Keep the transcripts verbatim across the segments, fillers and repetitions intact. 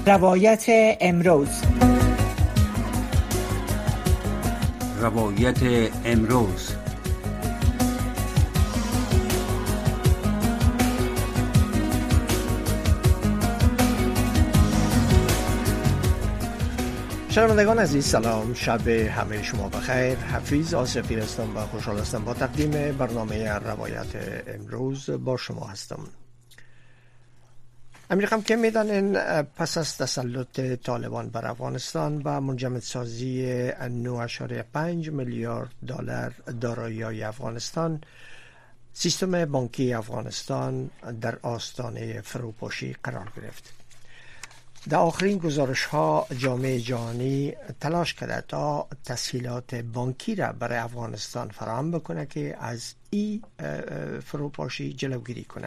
روایت امروز. روایت امروز. شنوندگان عزیز سلام، شب همه شما بخیر. حفیظ آصفی هستم و خوشحال هستم با تقدیم برنامه روایت امروز با شما هستم. امریکا که میدانین پس از تسلط طالبان بر افغانستان و منجمدسازی نه و پنج میلیارد دلار دارایی افغانستان، سیستم بانکی افغانستان در آستانه فروپاشی قرار گرفت. در آخرین گزارش ها جامعه جهانی تلاش کرده تا تسهیلات بانکی را برای افغانستان فراهم بکنه که از این فروپاشی جلوگیری کنه.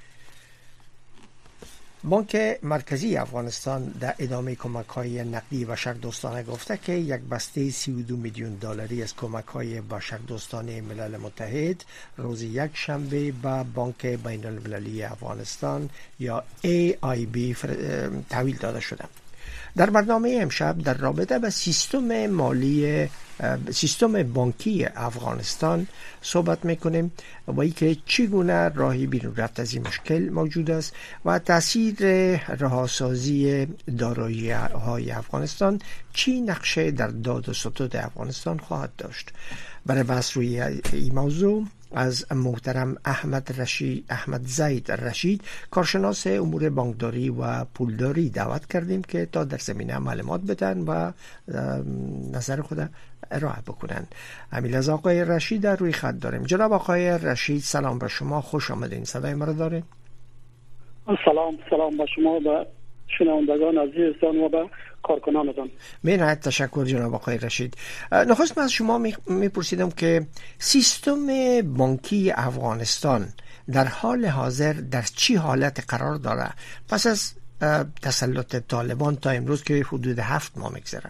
بانک مرکزی افغانستان در ادامه کمک‌های نقدی بشردوستانه گفته که یک بسته سی و دو میلیون دلاری از کمک‌های بشردوستانه ملل متحد روز یک شنبه به بانک بین المللی افغانستان یا ای آی بی تحویل داده شده. در برنامه امشب در رابطه با سیستم مالی سیستم بانکی افغانستان صحبت میکنیم و اینکه چگونه راهی بیرون رفت از این مشکل موجود است و تاثیر رهاسازی دارایی های افغانستان چی نقشه در داد و ستد افغانستان خواهد داشت. برای بحث روی این موضوع از محترم احمد رشید احمد زید رشید، کارشناس امور بانکداری و پولداری دعوت کردیم که تا در زمینه معلومات بدن و نظر خود ارائه بکنن. همین از آقای رشید در روی خط داریم. جناب آقای رشید سلام به شما، خوش آمدین. صدای ما رو دارین؟ سلام سلام به شما و شنوندگان عزیزتان و به کارکنانتان. بنهایت تشکر جناب آقای رشید. نخست من از شما میپرسیدم که سیستم بانکی افغانستان در حال حاضر در چی حالت قرار داره پس از تسلط طالبان تا امروز که حدود هفت ماه میگذره؟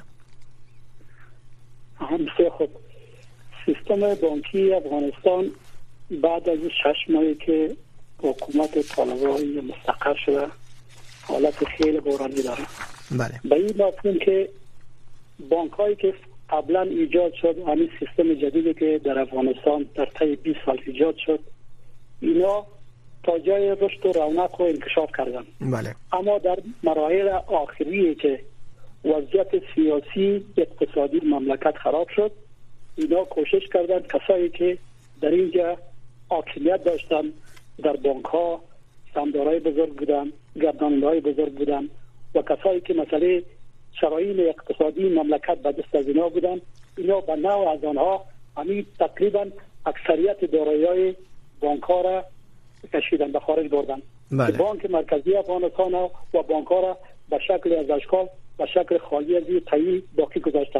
بسیار خوب. سیستم بانکی افغانستان بعد از شش ماهی که حکومت طالبان مستقر شده حالت خیلی بحرانی داره. بله. به این مفهوم که بانک هایی که قبلا ایجاد شد، همین سیستم جدیدی که در افغانستان در طی بیست سال ایجاد شد، اینا تا جای رشد و رونق و انکشاف کردن. بله. اما در مراحل آخری که وضعیت سیاسی اقتصادی مملکت خراب شد، اینا کوشش کردن کسایی که در اینجا حاکمیت داشتن در بانک ها، سهامدارای بزرگ بودن، گرداننده‌های بزرگ بودن و کسایی که مسئله شرایط اقتصادی مملکت به دست از اینا بودن، اینا به نوع از آنها همین تقریبا اکثریت دارایی‌های بانک ها را کشیدن، به خارج بردن. بله. بانک مرکزی افغانستان و بانک ها را به شکل از اشکال به شکل خالی از این تایی باقی گذاشتن.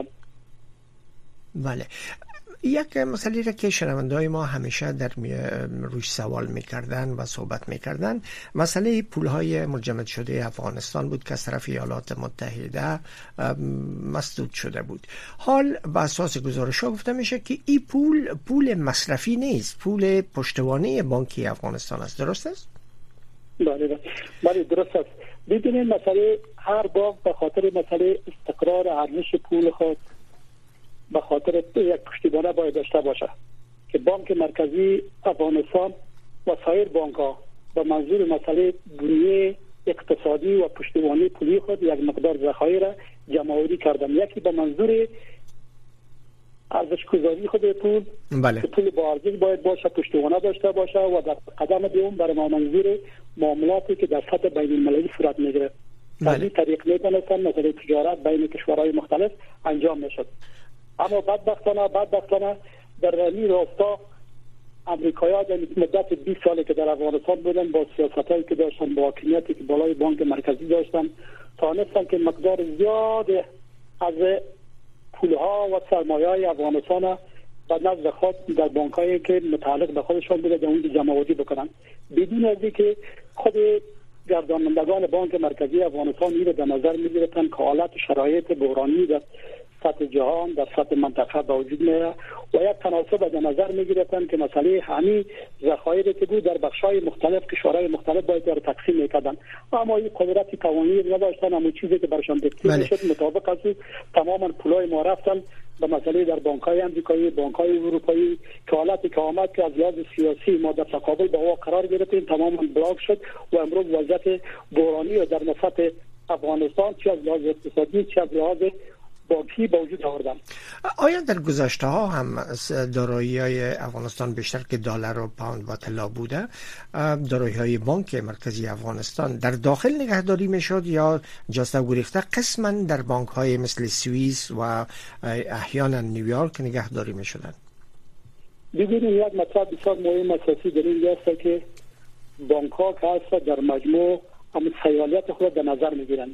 بله. یک مسئله را که شنونده‌های ما همیشه در روش سوال میکردن و صحبت میکردن، مسئله پولهای مجمد شده افغانستان بود که از طرف ایالات متحده مسدود شده بود. حال به اساس گزارش ها گفته میشه که این پول پول مصرفی نیست، پول پشتوانه بانکی افغانستان است. درست است؟ بله بله درست است. ببینید مسئله هر بانک به خاطر مسئله استقرار ارزش پول خود به خاطر یک پشتیبانه باید داشته باشه که بانک مرکزی افغانستان و سایر بانک ها به منظور مسئله بنیه اقتصادی و پشتیبانی پولی خود یک مقدار ذخایر را جمع‌آوری کردن. یکی به منظور ارزش گذاری خود پول، بله. که پول با ارزش باید باشه، پشتیبانه داشته باشه و در قدم دوم برای منظور معاملاتی که در سطح بین المللی صورت میگیره. بله. از این طریق میتونستن مثلا تجارت بین کشورهای مختلف انجام میشد. اما بدبختانه بدبختانه در این راستا امریکایی‌ها در مدت بیست سالی که در افغانستان بودن با سیاستایی که داشتن، با حاکمیتی که بالای بانک مرکزی داشتن، تانستن که مقدار زیاد از پولها و سرمایه‌های افغانستان به نزد خود در بانک‌هایی که متعلق به خودشان بوده در اونجا جمع‌آوری بکنن، بدون از اینکه خود گردانندگان بانک مرکزی افغانستان این رو در نظر می‌گرفتن که حالت شرایط بحرانی در سطح جهان در سطح منطقه به وجود میاد و یک تناسب در نظر میگرفتن که مسئله همین ذخایر که بود در بخش‌های مختلف کشورهای مختلف باید در تقسیم میکردن، اما این قدرت قوانینی نداشتن. اما چیزی که برشان دکتر شد مطابق از تماما پولای ما رفتن به مسئله در بانک‌های آمریکایی، بانک‌های اروپایی که حالتی که آمد که از لحاظ سیاسی ما در تقابل با او قرار گرفتیم تماما بلاک شد و امروز وضعیت بحرانی در سطح افغانستان چه از لحاظ اقتصادی چه از لحاظ بانکی به وجود آوردن. آیا در گذشته ها هم دارایی های افغانستان بیشتر که دلار و پوند و طلا بوده، دارایی های بانک مرکزی افغانستان در داخل نگهداری می شد یا جسته گریخته قسما در بانک های مثل سوئیس و احیانا نیویورک نگهداری می شدن؟ ببینید یک مطلب بسیار مهم اساسی در این است که بانک ها که هست در مجموع هم سیالیت خود در نظر می گیرند،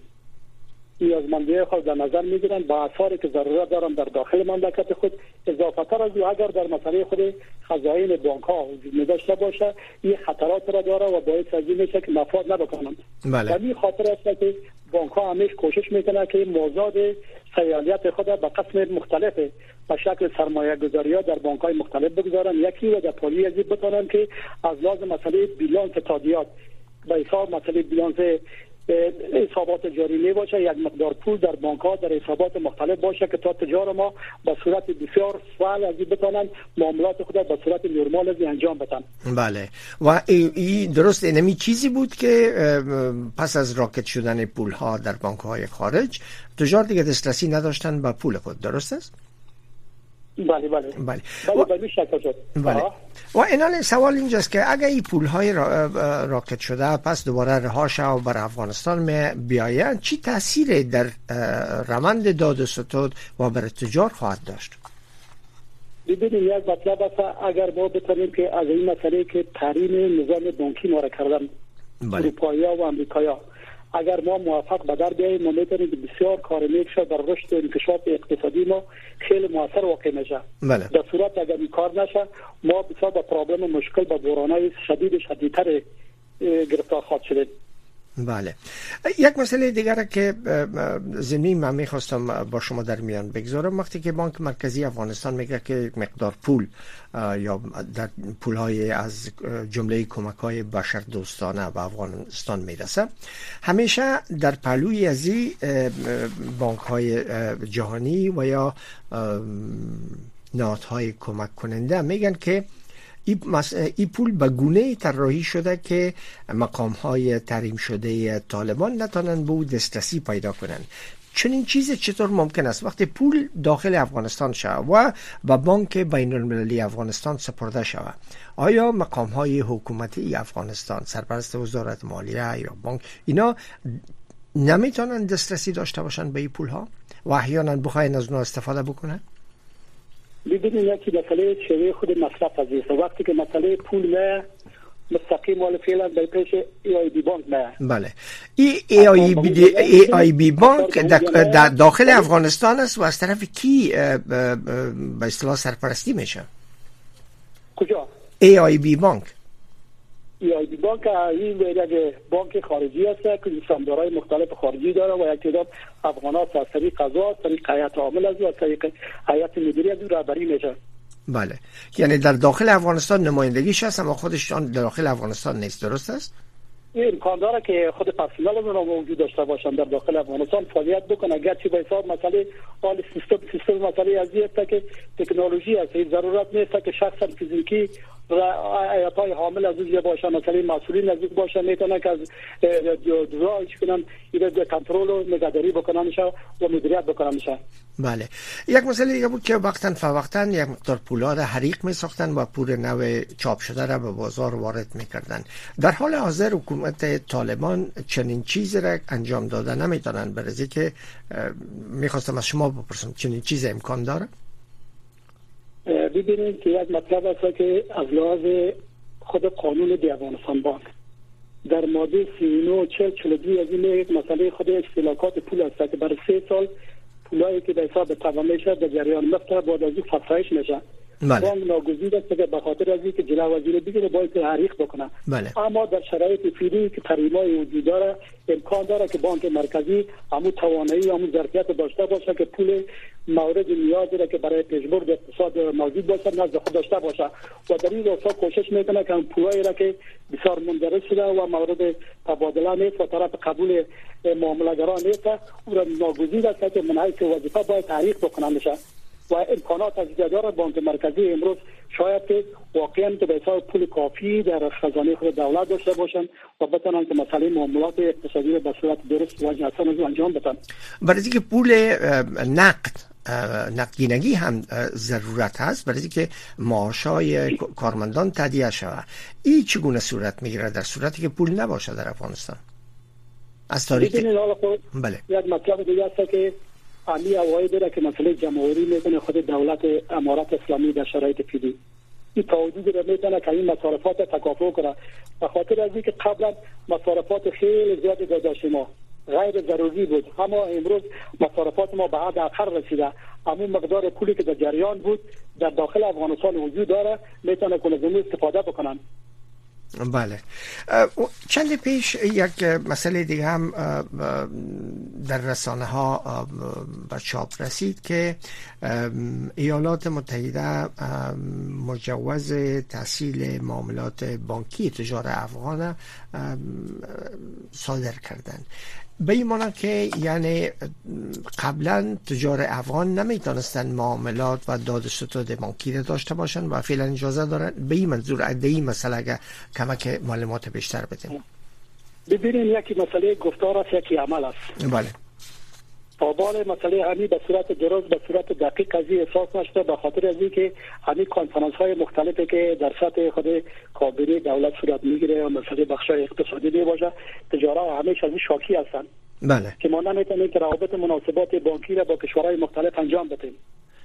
نیازمندی خود در نظر میگیرن با اثاری که ضرورت دارن در داخل مملکت خود، اضافه تر از او اگر در مسئله خود خزائن بانک ها وجود داشته باشه این خطرات را داره و باید از این میشه که مفاد نبکنند. بله. و این خاطر است که بانک ها همیشه کوشش میکنن که موضوعات سیالیت خود به قسم مختلف به شکل سرمایه گذاری ها در بانک های مختلف بگذارن. یکی و در پالی ازی بتونن که از لازم مسئله بیلانس تادیات به حساب مسئله بیلانس حسابات جاری می باشه، یک مقدار پول در بانک ها در حسابات مختلف باشه که تا تجار ما به صورت بسیار سهل از این بتونن معاملات خود به صورت نرمال از انجام بدن. بله. و ای, ای درست اینمی چیزی بود که پس از راکت شدن پول ها در بانک های خارج تجار دیگه دسترسی نداشتن به پول خود، درست است؟ بله بله بله بله بله شکل شد. بله. و اینال سوال اینجاست که اگر این پول های را راکت شده پس دوباره رها شد و بر افغانستان می بیاید چی تأثیری در روند داد و ستد و بر تجار خواهد داشت؟ ببینید یک مطلب است اگر ما بتونیم که از این مسئله که تحریم نظام بانکی ما را کردن اروپایی و امریکایی، اگر ما موفق به در بیاییم ما میتونیم که بسیار کار نیک شد در رشد و انکشاف اقتصادی ما خیلی موثر واقع میشه. بله. در صورت اگر این کار نشه ما بسیار با پرابلم مشکل با بحرانای شدید شدیدتر گرفتار خواهد شدیم. بله. یک مسئله دیگر که زمین من میخواستم با شما در میان بگذارم، وقتی که بانک مرکزی افغانستان میگه که یک مقدار پول یا در پولهای از جمله کمک‌های بشردوستانه به افغانستان میرسه، همیشه در پهلوی از این بانک‌های جهانی و یا نهادهای کمک کننده میگن که این مس... پول به گونه طراحی شده که مقام‌های تحریم شده طالبان نتونن به او دسترسی پیدا کنن. چنین چیزی چطور ممکن است وقتی پول داخل افغانستان شود و به بانک بین المللی افغانستان سپرده شود؟ آیا مقام‌های حکومتی افغانستان، سرپرست وزارت مالیه یا بانک، اینا نمیتونن دسترسی داشته باشن به این پول‌ها و احیانا بخواین از اونها استفاده بکنن؟ ببینید یکی مسئله شیوه خود مصرف از است. وقتی که مسئله پول نه مستقیم مال فعلا به پیش ای آی بی بانک نه. بله. ای ای آی بی ای آی بی بانک در داخل افغانستان است و از طرف کی به اصطلاح سرپرستی میشه؟ کجا؟ ای آی بی بانک. ای آی بی بانک این یک بانک خارجی است که سهامدارای مختلف خارجی داره و یک تعداد افغانات از طریق قضا، از طریق هیئت عامل از و از طریق هیئت مدیره از رهبری میشه. بله. یعنی در داخل افغانستان نمایندگیش هست اما خودشان در داخل افغانستان نیست، درست است؟ این امکان داره که خود پرسنل اونها موجود داشته باشن در داخل افغانستان فعالیت بکنن، گرچه به حساب مسئله حال سیستم سیستم مسئله از این است که تکنولوژی است، ضرورت نیست که شخصا فیزیکی و ایتای حامل از اون باشن، مثلا مسئولین از اون باشن میتونن که از دورایش کنن ایده کنترل و نگهداری بکنن و مدیریت بکنن. بله. یک مسئله دیگه بود که وقتاً فوقتاً یک مقدار پولاد حریق می ساختن و پول نو چاپ شده را به بازار وارد میکردن. در حال حاضر حکومت طالبان چنین چیزی را انجام داده نمیتونن، برای که میخواستم از شما بپرسم چنین چیز امکان داره؟ ببینید که یک مطلب است که از لحاظ خود قانون دی افغانستان بانک در ماده سی و نه چهل چهل و دو از این یک مسئله خود استهلاکات پول است که برای سه سال پولایی که به حساب تمام میشه در جریان مفت بعد از این فرسایش میشه بانک ناگزیر است که به خاطر از اینکه جلو وزیر بگیره باید تحریک بکنه. بله. اما در شرایط فعلی که تحریم‌های وجود داره امکان داره که بانک مرکزی همون توانایی همون ظرفیت داشته باشه که پول مورد نیاز را که برای پیشبرد اقتصاد موجود باشه نزد خود داشته باشه و در این راستا کوشش میکنه که پولایی را که بسیار مندرج شده و مورد تبادله نیست و طرف قبول معامله‌گران نیست او را ناگزیر است که من حیث وظیفه باید تحریک بکنه بشه و امکانات از داره بانک مرکزی امروز شاید که واقعا که به حساب پول کافی در خزانه خود دولت داشته باشند و بتونن که مسئله معاملات اقتصادی را به صورت درست و حسن انجام بدن. برای اینکه پول نقد نقدینگی هم ضرورت هست برای اینکه معاشای کارمندان تهیه شود. این چگونه صورت میگیره در صورتی که پول نباشه در افغانستان؟ از تاریخ بله یک مطلب دیگه است که امی اوایی داره که مسئله جمهوری میکنه خود دولت امارات اسلامی در شرایط فعلی این توجیه رو میتونه که این مصارفات تکافؤ کنه به خاطر از اینکه قبلا مصارفات خیلی زیادی داشتیم ما غیر ضروری بود اما امروز مصارفات ما به حد آخر رسیده همون مقدار پولی که در جریان بود در داخل افغانستان وجود داره میتونه کنه زمین استفاده بکنن. بله. چند پیش یک مسئله دیگه هم در رسانه ها به چاپ رسید که ایالات متحده مجوز تحصیل معاملات بانکی تجار افغان صادر کردن به این معنی که یعنی قبلا تجار افغان نمیتونستن معاملات و داد و ستد بانکی را داشته باشن و فعلا اجازه دارن. به این منظور عده این مسئله اگر کمک معلومات بیشتر بدیم. ببینیم یکی مسئله گفتار است یکی عمل است. بله. قابل مسئله همی به صورت درست به صورت دقیق از این احساس نشده به خاطر از اینکه همین کانفرانس های مختلفی که در سطح خود کابینه دولت صورت میگیره و مسئله بخشای اقتصادی می باشه تجارا همیشه از این شاکی هستن. بله. که ما نمیتونیم که روابط مناسبات بانکی را با کشورهای مختلف انجام بدیم.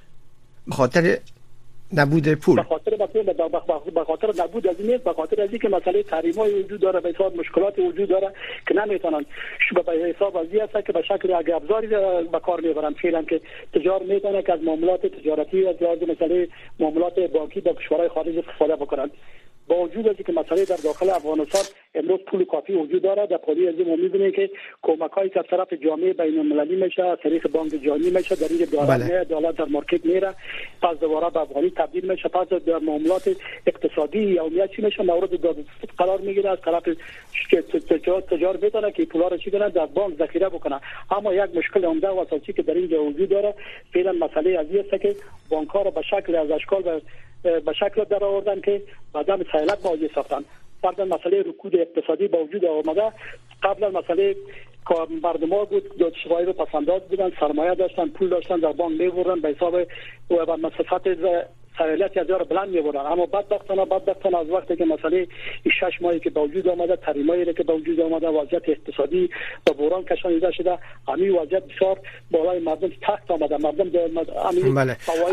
به خاطر نبود پول. به خاطر به خاطر نبود از این به خاطر از اینکه مسئله تحریم‌های وجود داره به حساب مشکلات وجود داره که نمیتونن به حساب از این است که به شکل اگه ابزاری به کار میبرن فعلا که تجار میتونه که از معاملات تجارتی از لحاظ مسئله معاملات بانکی با کشورهای خارج استفاده بکنن. با وجود از اینکه مسئله در داخل افغانستان امروز پول کافی وجود داره در پالی از این ما می‌بینیم که کمک‌هایی که از طرف جامعه بین‌المللی میشه از طریق بانک جهانی میشه در این دولت دولت در مارکت میره پس دوباره به افغانی تبدیل میشه پس در معاملات اقتصادی یومیتی میشه مورد داد قرار میگیره از طرف تجار تجار بتونه که پولا رو چی کنه در بانک ذخیره بکنه. اما یک مشکل عمده و اساسی که در اینجا وجود داره فعلا مسئله از این است که بانک‌ها رو به شکل از اشکال به شکل در آوردن که بعدم سهلت مواجه ساختن. فرضاً مسئله رکود اقتصادی با وجود آمده قبلا مسئله مردم ها بود دو شغایب پسنداز بودن سرمایه داشتن پول داشتن در بانک میبرن به حساب و مسافت سهلیتی از یار بلند میبرن اما بدبختانه بدبختانه از وقتی که مسئله شش ماهی که با وجود آمده تحریمایی که با وجود آمده وضعیت اقتصادی و بحران کشانیده شده همین وضعیت بسیار بالای مردم تحت آمده مردم همین بله.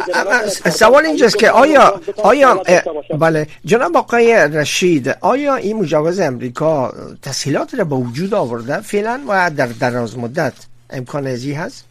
سوال اینجاست که آیا آیا بله جناب آقای رشید آیا این مجوز امریکا تسهیلات را با وجود آورده فعلا و در دراز مدت امکان ازی هست؟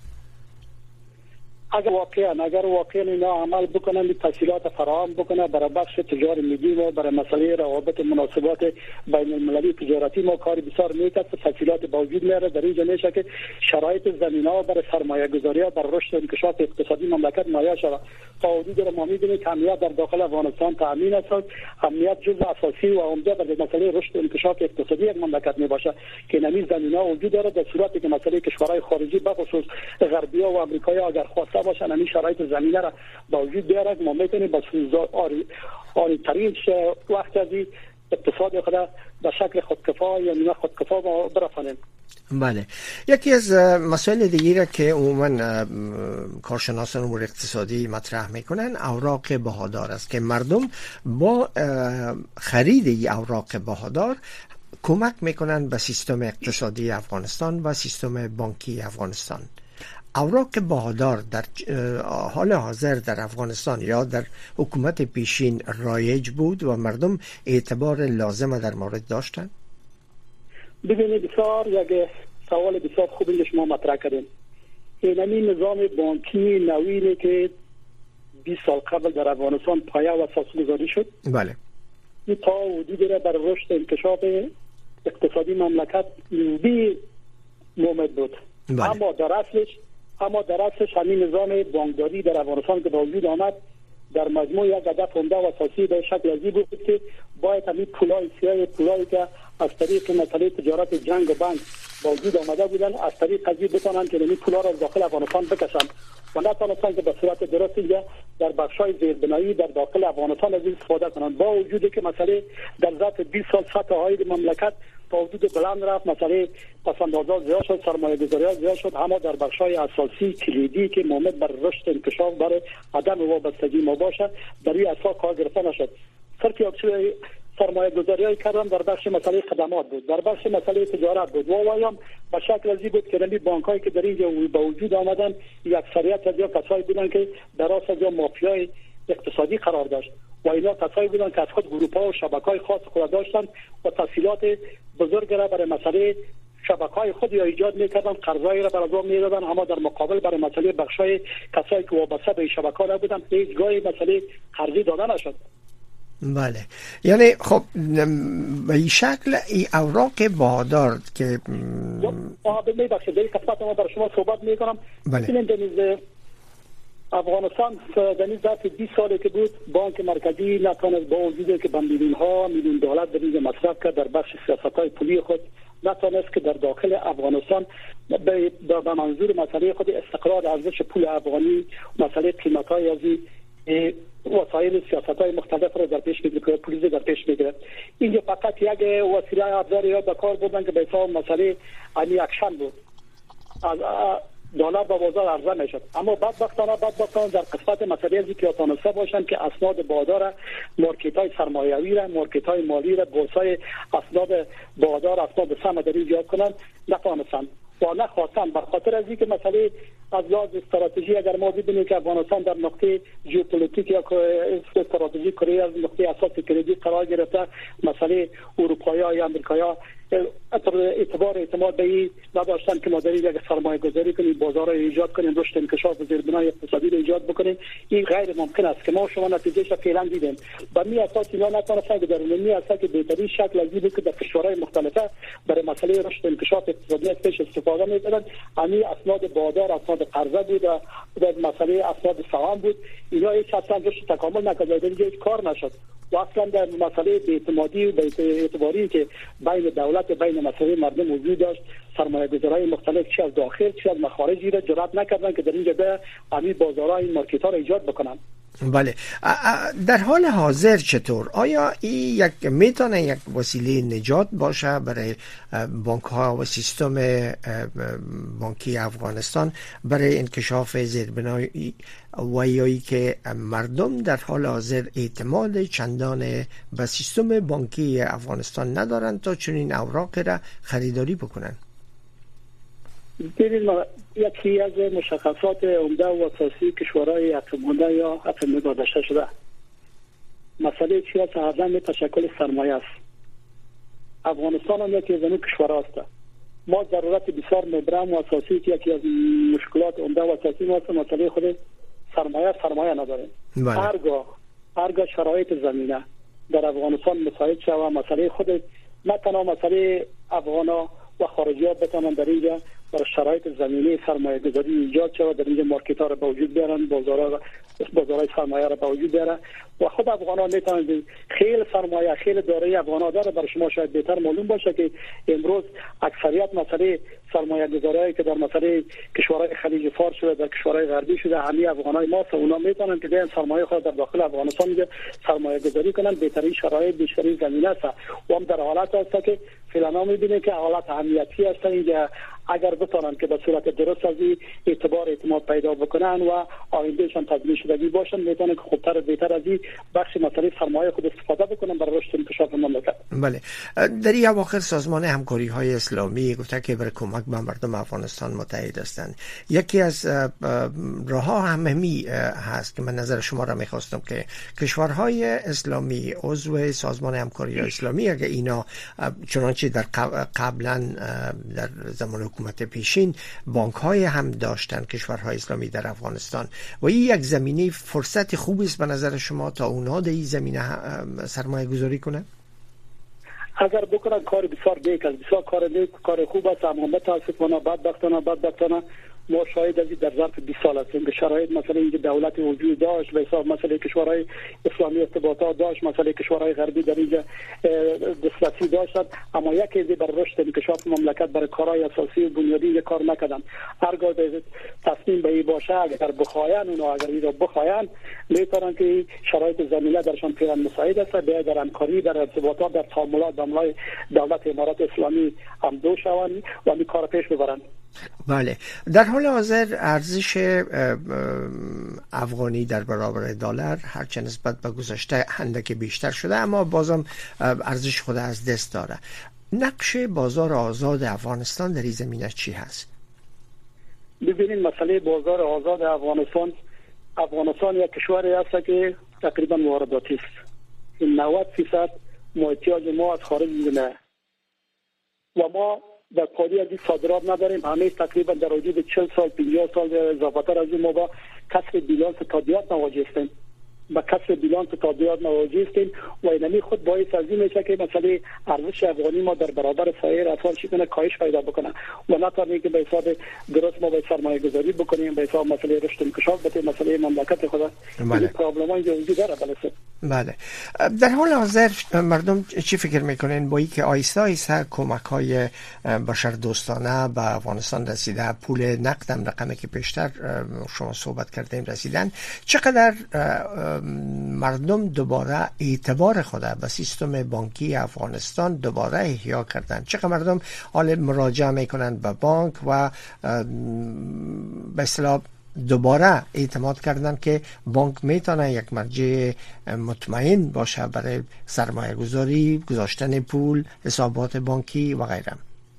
اگر واقعا اگر واقعا اینا عمل بکنن تسهیلات فراهم بکنه برای بخش تجار ملی و برای مسئله روابط مناسبات بین المللی تجارتی ما کاری بسیار میکرد تسهیلات با وجود میاره در اینجا میشه که شرایط زمینه‌ها برای سرمایه گذاری ها برای رشد و انکشاف اقتصادی مملکت مهیا شود. تا حدودی رو ما می‌بینیم که امنیت در داخل افغانستان تامین است امنیت جزء اساسی و عمده برای مسئله رشد و انکشاف اقتصادی یک مملکت میباشه که نمی زمینه‌ها وجود داره در صورتی که مسئله کشورهای خارجی به خصوص غربی‌ها و آمریکایی‌ها اگر خواسته باشن همین شرایط زمینه را با وجود بیارن ما میتونیم با آری آری ترین وقت از اقتصاد خود به شکل خودکفا یا نیمه خودکفا برسانیم. بله. یکی از مسائل دیگری را که عموما کارشناسان امور اقتصادی مطرح میکنن اوراق بهادار است که مردم با خرید این اوراق بهادار کمک میکنن به سیستم اقتصادی افغانستان و سیستم بانکی افغانستان. اوراق بهادار در حال حاضر در افغانستان یا در حکومت پیشین رایج بود و مردم اعتبار لازم در مورد داشتن؟ ببینید بسیار یک سوال بسیار خوبی که شما مطرح کردین. این نظام بانکی نوینی که بیست سال قبل در افغانستان پایه و اساس گذاری شد. بله. این تا حدودی را بر رشد انکشاف اقتصادی مملکت بی مومد بود. بله. اما در اصلش اما در اصلش همین نظام بانکداری در افغانستان که به وجود آمد در مجموع یک هدف عمده و اساسی به شکل ازی بود که باید همین پولای سیاه پولایی که از طریق مسئله تجارت جنگ و بانک با وجود آمده بودن از طریق قضیه بتانن که این پولا را از داخل افغانستان بکشن و نتانستن که به صورت درست اینجا در بخشای زیربنایی در داخل افغانستان از این استفاده کنند، با وجودی که مسئله در ظرف بیست سال سطح عاید مملکت با وجود بلند رفت، مسئله پسندازها زیاد شد، سرمایه گذاری زیاد شد، اما در بخشای اساسی کلیدی که مومد بر رشد انکشاف برای عدم وابستگی ما باشه در این اساس کار گرفته نشد. صرف یک سرمایه گذاری های کردن در بخش مسئله خدمات بود، در بخش مسئله تجارت بود و وایام به شکل ازی بود که نمی بانک هایی که در اینجا به وجود آمدن یک اکثریت از یا کسایی بودن که در راست یا مافیای اقتصادی قرار داشت و اینا کسایی بودن که از خود گروپ ها و شبکه های خاص خود داشتن و تسهیلات بزرگ را برای مسئله شبکه های خود یا ایجاد میکردن، قرضایی را برای دوام میدادن، اما در مقابل برای مسئله بخشای کسایی که وابسته به شبکه ها بودن هیچ گاهی مسئله قرضی داده نشد. بله، یعنی خب به این شکل این اوراق بهادار که آه ببخشید در این قسمت ما برای شما صحبت میکنم. بله. این دنیز افغانستان دنیز ذات بیست ساله که بود بانک مرکزی نتانست با وجودی که میلیون ها میلیون دلار در اینجا مصرف کرد در بخش سیاست‌های پولی خود نتانست که در داخل افغانستان به به منظور مسئله خود استقرار ارزش پول افغانی مسئله قیمت‌های از وسایل سیاست‌های مختلف را در پیش می‌گیره، پولیس در پیش می‌گیره. اینجا فقط یک وسیله ابزاری یا به کار بردن که به حساب مسئله علی اکشن بود، از دلار به بازار عرضه میشد. اما بدبختانه بدبختانه در قسمت مسئله ازی که تانسته باشن که اسناد بهادار مارکت‌های سرمایه‌ای را، مارکت‌های مالی را، بورس‌های اسناد بهادار، اسناد سهم در ایجاد کنن نتانستن و نخواستن، به خاطر از اینکه مسئله از لحاظ استراتژی اگر ما ببینیم که افغانستان در نقطه ژئوپلیتیک یا استراتژی کره از نقطه اساس کلیدی قرار گرفته، مسئله اروپایی یا آمریکایی اعتبار اعتماد به این نداشتن که ما در یک سرمایه گذاری کنیم، بازار را ایجاد کنیم، رشد انکشاف و زیربنای اقتصادی را ایجاد بکنیم. این غیر ممکن است که ما شما نتیجهش را فعلا دیدیم. با می اساس اینا نتونستن که در می اساس که بهترین شکل از این که در کشورهای مختلفه برای مسئله رشد انکشاف اقتصادی ازش استفاده می‌کردن. همین اسناد بهادار، اسناد قرضه بود و در مسئله اسناد سهام بود. اینا هیچ اصلا رشد تکامل نکرد، در هیچ کار نشد. و اصلا در مسئله اعتمادی و اعتباری که بین دولت و بین مسئله مردم وجود داشت، سرمایه گذارای مختلف چه از داخل چه از مخارجی را جرأت نکردن که در اینجا به همین بازارهای مارکت ها را ایجاد بکنن. بله، در حال حاضر چطور؟ آیا این یک میتونه یک وسیله نجات باشه برای بانک ها و سیستم بانکی افغانستان برای انکشاف زیربنایی و یایی که مردم در حال حاضر اعتماد چندان به سیستم بانکی افغانستان ندارند تا چنین اوراق را خریداری بکنن؟ ببینید، یکی از مشخصات عمده و اساسی کشورهای عقب مانده یا عقب نگذشته شده مسئله چی است؟ عدم تشکل سرمایه است. افغانستان هم یکی از این کشورها است. ما ضرورت بسیار مبرم و اساسی که یکی از مشکلات عمده و اساسی ما است مسئله خود سرمایه سرمایه نداریم. هرگاه هرگاه شرایط زمینه در افغانستان مساعد شود و مسئله خود نه تنها مسئله افغانا و خارجی ها بتانند در اینجا برای شرایط زمینی سرمایه گذاری ایجاد شود، در اینجا مارکت ها را به وجود بیارن، بازارها بازارهای سرمایه را به وجود بیارن و خود افغان ها میتونند خیلی سرمایه خیلی دارایی افغان ها داره. برای شما شاید بهتر معلوم باشه که امروز اکثریت مسئله سرمایه گذاری که در مسئله کشورهای خلیج فارس شده، در کشورهای غربی شده، همه افغان های ما اونا میتونن که بیان سرمایه خود در داخل افغانستان میگه سرمایه گذاری کنن. بهترین شرایط بیشترین زمینه است و هم در حالت است که فعلا میبینیم که حالت امنیتی هست. اینجا اگر بتونن که به صورت درست از اعتبار اعتماد پیدا بکنن و آیندهشان تضمین شدگی باشن، میتونن که خوبتر بهتر از این بخش مسئله سرمایه خود استفاده بکنن برای رشد انکشاف مملکت. بله، در این اواخر سازمان همکاری های اسلامی گفته که برای کمک به مردم افغانستان متحد هستند. یکی از راه ها هممی هست که من نظر شما را میخواستم که کشورهای اسلامی عضو سازمان همکاری اسلامی اگر اینا چنانچه در قبلا در زمان حکومت پیشین بانک های هم داشتن کشورهای اسلامی در افغانستان و این یک زمینه فرصت خوبی است به نظر شما تا اونها در این زمینه سرمایه گذاری کنند؟ اگر بکنن کار بسیار نیک است، بسیار کار نیک، کار خوب است، اما متاسفانه بدبختانه بدبختانه ما شاهد از در ظرف بیست سال هستیم که شرایط مثلا اینکه دولت وجود داشت به حساب مثلا کشورهای اسلامی ارتباطات داشت، مثلا کشورهای غربی در اینجا دسترسی داشتند، اما یکی از بر رشد انکشاف مملکت برای کارهای اساسی و بنیادی یک کار نکردن. هرگاه به تصمیم به این باشه اگر بخواین اونها اگر این را بخواین میتونن که شرایط زمینه درشان پیران مساعد است، به در همکاری در ارتباطات در تعاملات با دولت امارات اسلامی هم دو شوند و این کار پیش ببرند. بله، در حال حاضر ارزش افغانی در برابر دلار هرچه نسبت به گذشته اندکی بیشتر شده اما بازم ارزش خود از دست داره. نقش بازار آزاد افغانستان در این زمینه چی هست؟ ببینید مسئله بازار آزاد افغانستان افغانستان یک کشوری است که تقریبا وارداتی است. نود درصد ما احتیاج ما از خارج میاد و ما در قالی از این صادرات نداریم. همه تقریبا در حدود چهل سال پنجاه سال اضافه‌تر از این ما با کسر بیلانس تادیات مواجه هستیم با کسر بیلانس تادیات مواجه هستیم و اینمی خود باعث از این میشه که مثلا ارزش افغانی ما در برابر سایر افغان چی کنه کاهش پیدا بکنه و نتونیم که به حساب درست ما به سرمایه گذاری بکنیم به حساب مسئله رشد انکشاف بده مسئله مملکت خود این پرابلم‌های وجود داره. بله بله، در حال حاضر مردم چی فکر میکنین با اینکه آیسته آیسته کمک‌های بشردوستانه به افغانستان رسیده، پول نقدم رقمی که پیشتر شما صحبت کردیم رسیدن، چقدر مردم دوباره اعتبار خود به سیستم بانکی افغانستان دوباره احیا کردن؟ چقدر مردم حال مراجعه میکنن به بانک و به اصطلاح دوباره اعتماد کردن که بانک میتونه یک مرجع مطمئن باشه برای سرمایه گذاری، گذاشتن پول، حسابات بانکی و غیره؟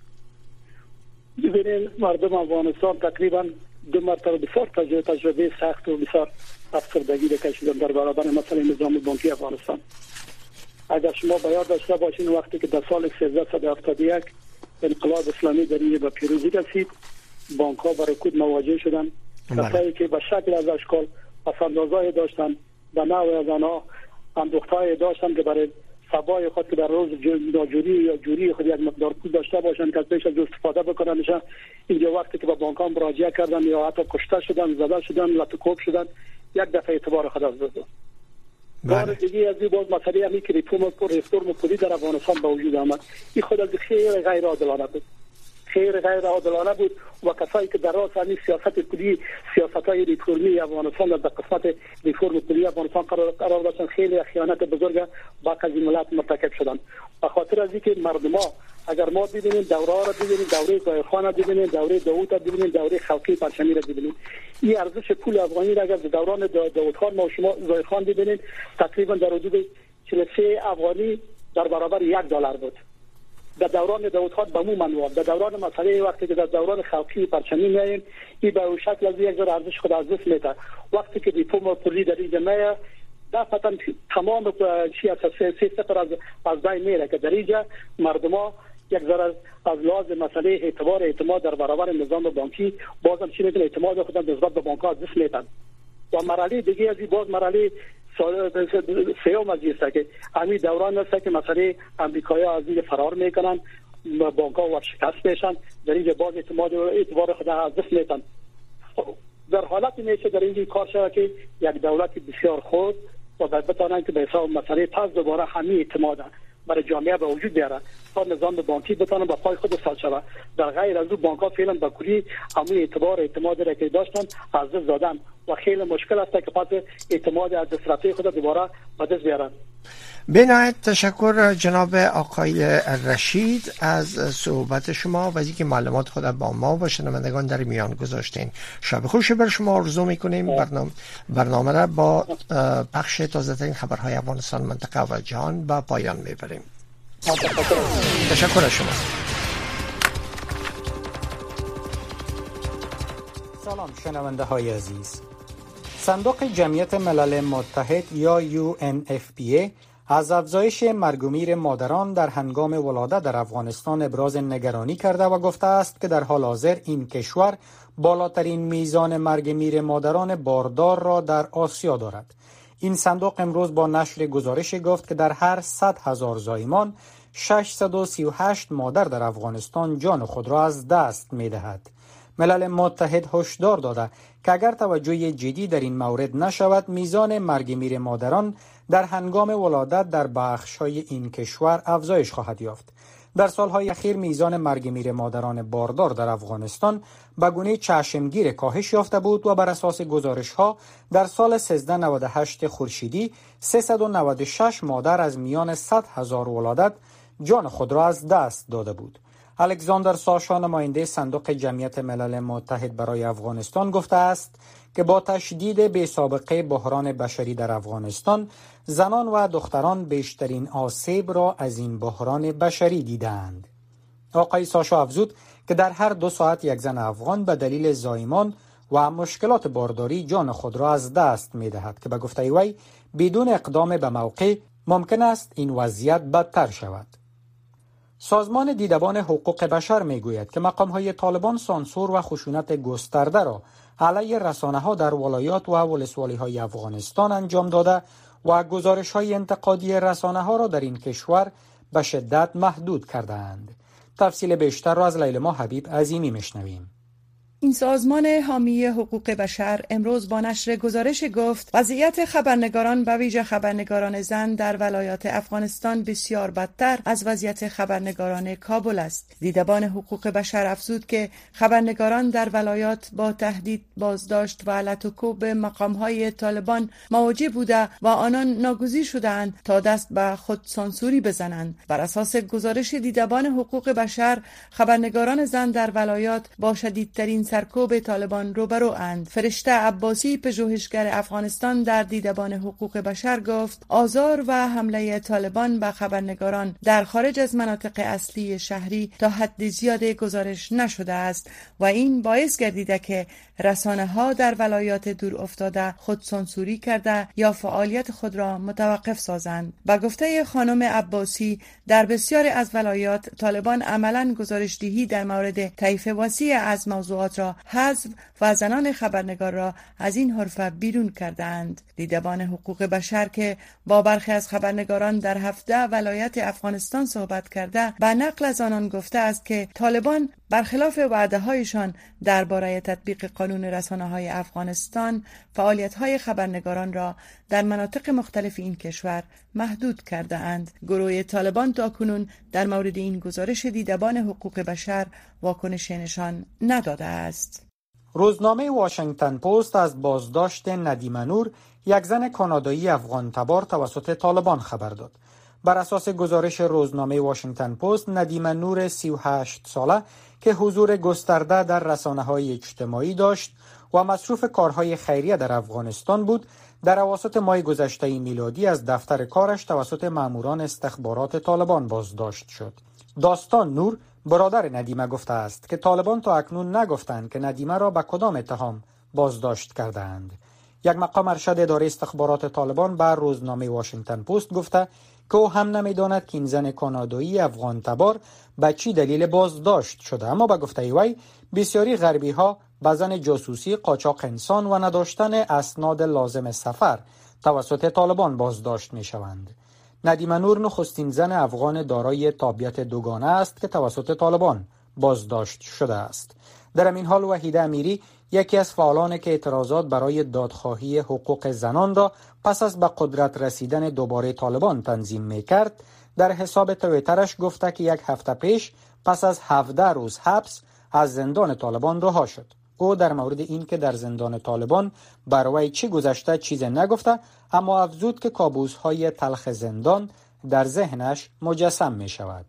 ببینید مردم افغانستان تقریبا دو مرتبه بسیار تجربه تجربه سخت و بسیار افسردگی را کشیدن در برابر مثلا نظام بانکی افغانستان. اگر شما به یاد داشته باشین وقتی که در سال سیزده هفتاد و یک انقلاب اسلامی در اینجا به پیروزی رسید، بانک ها با رکود مواجه شدن. کسایی که به شکل از اشکال پسندازهای داشتن به نوع از آنها اندوختهای داشتن که برای سبای خود که در روز ناجوری یا جوری خود یک مقدار پول داشته باشن که از پیش از استفاده بکنن میشه. اینجا وقتی که به بانک ها مراجعه کردن یا حتی کشته شدن، زده شدن، لطکوب شدن، یک دفعه اعتبار خود از دادن. بار دیگه از این باز مسئله همی که ریفورم ریفورم پولی در افغانستان به وجود آمد. این خود از خیلی غیر عادلانه بود. خیر غیر عادلانه بود و کسایی که در راست همین سیاست پولی سیاست‌های ریفورمی افغانستان در قسمت ریفورم پولی افغانستان قرار داشتن خیلی خیانت بزرگ با قضیه ملت مرتکب شدن. به خاطر از اینکه مردم ها اگر ما ببینیم دوره ها را ببینیم، دوره زایخان را ببینیم، دوره داوود را ببینیم، دوره خلقی پرچمی را ببینیم، این ارزش پول افغانی را اگر دوران داوود خان ما شما زایخان ببینیم تقریبا در حدود چهل و سه افغانی در برابر یک دلار بود. در دوران داوود خان به مو منوال، در دوران مسئله وقتی که در دوران خلقی پرچمی میایم این به شکل از یک جور ارزش خود از دست میده. وقتی که ریفورم پولی در این جامعه دفعتا تمام سیاست سیاست از از بین میره که در اینجا مردم ها یک ذره از لحاظ مسئله اعتبار اعتماد در برابر نظام بانکی بازم چی میکنه اعتماد خود نسبت به بانک ها از دست میدن. و مرحله دیگه از این باز مرحله سیوم از است که همین دوران است که مسئله امریکایی ها از این فرار میکنن، بانک ها ورشکست میشن، در اینجا باز اعتماد و اعتبار خود از دست میدن. در حالت میشه در اینجا کار شده که یک دولت بسیار خود و بتانن که به حساب مسئله پس دوباره همین اعتماد برای جامعه به وجود بیاره تا نظام بانکی بتونه با پای خود سال شود. در غیر از اون بانک ها فعلا به کلی همین اعتبار اعتماد را که داشتن از دست دادن و خیلی مشکل است که پس اعتماد از دست رفته خود دوباره به دست بیارن. به نهایت تشکر جناب آقای رشید از صحبت شما و از اینکه معلومات خود با ما و شنوندگان در میان گذاشتین. شب خوش بر شما آرزو میکنیم. برنامه برنامه را با پخش تازه ترین خبرهای افغانستان، منطقه و جهان به پایان میبریم. تشکر از شما. سلام شنونده های عزیز. صندوق جمعیت ملل متحد یا یو ان اف پی ای از افزایش مرگ و میر مادران در هنگام ولادت در افغانستان ابراز نگرانی کرده و گفته است که در حال حاضر این کشور بالاترین میزان مرگ میر مادران باردار را در آسیا دارد. این صندوق امروز با نشر گزارش گفت که در هر صد هزار زایمان ششصد و سی و هشت مادر در افغانستان جان خود را از دست می دهد. ملل متحد هشدار داده که اگر توجه جدی در این مورد نشود، میزان مرگ میر مادران در هنگام ولادت در بخش‌های این کشور افزایش خواهد یافت. در سالهای اخیر میزان مرگ میر مادران باردار در افغانستان به گونه چشمگیر کاهش یافته بود و بر اساس گزارش‌ها در سال سیزده نود و هشت خورشیدی سیصد و نود و شش مادر از میان صد هزار ولادت جان خود را از دست داده بود. الکساندر ساشا، نماینده صندوق جمعیت ملل متحد برای افغانستان، گفته است که با تشدید بی‌سابقه بحران بشری در افغانستان، زنان و دختران بیشترین آسیب را از این بحران بشری دیدند. آقای ساشا افزود که در هر دو ساعت یک زن افغان به دلیل زایمان و مشکلات بارداری جان خود را از دست می دهد که به گفته وی بدون اقدام به موقع ممکن است این وضعیت بدتر شود. سازمان دیدبان حقوق بشر می گوید که مقام‌های طالبان سانسور و خشونت گسترده را علیه رسانه‌ها در ولایات و ولسوالی‌های افغانستان انجام داده و گزارش‌های انتقادی رسانه‌ها را در این کشور به شدت محدود کردند. تفصیل بیشتر را از لیلما حبیب عظیمی میشنویم. این سازمان حامی حقوق بشر امروز با نشر گزارش گفت وضعیت خبرنگاران به ویژه خبرنگاران زن در ولایات افغانستان بسیار بدتر از وضعیت خبرنگاران کابل است. دیدبان حقوق بشر افزود که خبرنگاران در ولایات با تهدید، بازداشت و لطوکو به مقام‌های طالبان مواجه بوده و آنان ناگزیر شدند تا دست به خود سانسوری بزنند. بر اساس گزارش دیدبان حقوق بشر، خبرنگاران زن در ولایات با شدیدترین سرکوب طالبان روبرو اند. فرشته عباسی، پژوهشگر افغانستان، در دیدبان حقوق بشر گفت آزار و حمله طالبان به خبرنگاران در خارج از مناطق اصلی شهری تا حد زیادی گزارش نشده است و این باعث گردیده که رسانه‌ها در ولایات دور افتاده خود سانسوری کرده یا فعالیت خود را متوقف سازند. به گفته خانم عباسی، در بسیاری از ولایات طالبان عملاً گزارش‌دهی در مورد طیف وسیع از موضوعات را حذف و زنان خبرنگار را از این حرفه بیرون کردند. دیدبان حقوق بشر که با برخی از خبرنگاران در هفده ولایت افغانستان صحبت کرده، به نقل از آنان گفته است که طالبان برخلاف وعده‌هایشان درباره تطبیق قانون رسانه‌های افغانستان، فعالیت‌های خبرنگاران را در مناطق مختلف این کشور محدود کرده اند. گروه طالبان تاکنون در مورد این گزارش دیدبان حقوق بشر واکنش نشان نداده است. روزنامه واشنگتن پست از بازداشت ندیمه نور، یک زن کانادایی افغان تبار، توسط طالبان خبر داد. بر اساس گزارش روزنامه واشنگتن پست، ندیمه نور سی و هشت ساله که حضور گسترده در رسانه‌های اجتماعی داشت و مصروف کارهای خیریه در افغانستان بود، در اواسط ماه گذشته میلادی از دفتر کارش توسط ماموران استخبارات طالبان بازداشت شد. داستان نور، برادر ندیمه، گفته است که طالبان تا اکنون نگفتند که ندیمه را به کدام اتهام بازداشت کردند. یک مقام ارشد اداره استخبارات طالبان بر روزنامه واشنگتن پست گفته که او هم نمیداند که این زن کانادایی افغان تبار به چی دلیل بازداشت شده، اما به گفته وی بسیاری غربی ها به زن جاسوسی، قاچاق انسان و نداشتن اسناد لازم سفر توسط طالبان بازداشت می شوند. ندیمه نور نخستین زن افغان دارای تابعیت دوگانه است که توسط طالبان بازداشت شده است. در این حال وحیده امیری، یکی از فعالان که اعتراضات برای دادخواهی حقوق زنان را پس از به قدرت رسیدن دوباره طالبان تنظیم می‌کرد، در حساب توییترش گفته که یک هفته پیش پس از هفده روز حبس از زندان طالبان رها شد. او در مورد این که در زندان طالبان بر وی چی گذشته چیزی نگفته، اما افزود که کابوس‌های تلخ زندان در ذهنش مجسم می‌شود.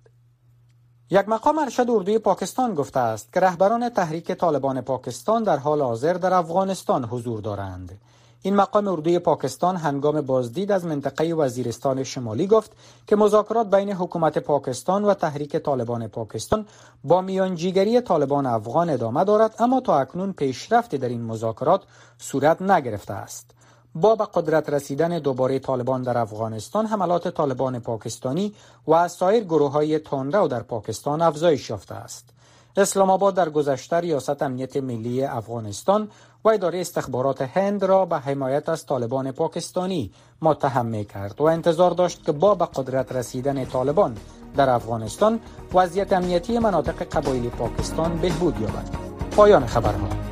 یک مقام ارشد اردوی پاکستان گفته است که رهبران تحریک طالبان پاکستان در حال حاضر در افغانستان حضور دارند. این مقام اردوی پاکستان هنگام بازدید از منطقه وزیرستان شمالی گفت که مذاکرات بین حکومت پاکستان و تحریک طالبان پاکستان با میانجیگری طالبان افغان ادامه دارد، اما تا اکنون پیشرفتی در این مذاکرات صورت نگرفته است. با به قدرت رسیدن دوباره طالبان در افغانستان، حملات طالبان پاکستانی و سایر گروه‌های تندرو در پاکستان افزایش یافته است. اسلام آباد در گذشته ریاست امنیت ملی افغانستان و اداره استخبارات هند را به حمایت از طالبان پاکستانی متهم می‌کرد و انتظار داشت که با به قدرت رسیدن طالبان در افغانستان وضعیت امنیتی مناطق قبایلی پاکستان بهبود یابد. پایان خبرها.